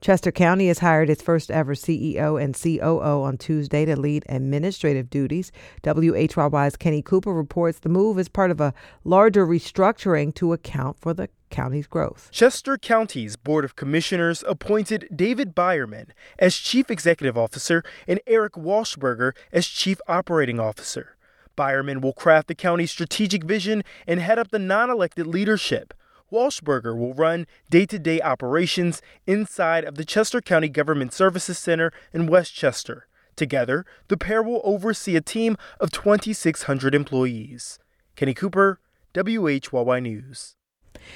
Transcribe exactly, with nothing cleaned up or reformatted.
Chester County has hired its first ever C E O and C O O on Tuesday to lead administrative duties. W H Y Y's Kenny Cooper reports the move is part of a larger restructuring to account for the county's growth. Chester County's Board of Commissioners appointed David Byerman as Chief Executive Officer and Eric Walshberger as Chief Operating Officer. Byerman will craft the county's strategic vision and head up the non-elected leadership. Walshberger will run day-to-day operations inside of the Chester County Government Services Center in West Chester. Together, the pair will oversee a team of twenty-six hundred employees. Kenny Cooper, W H Y Y News.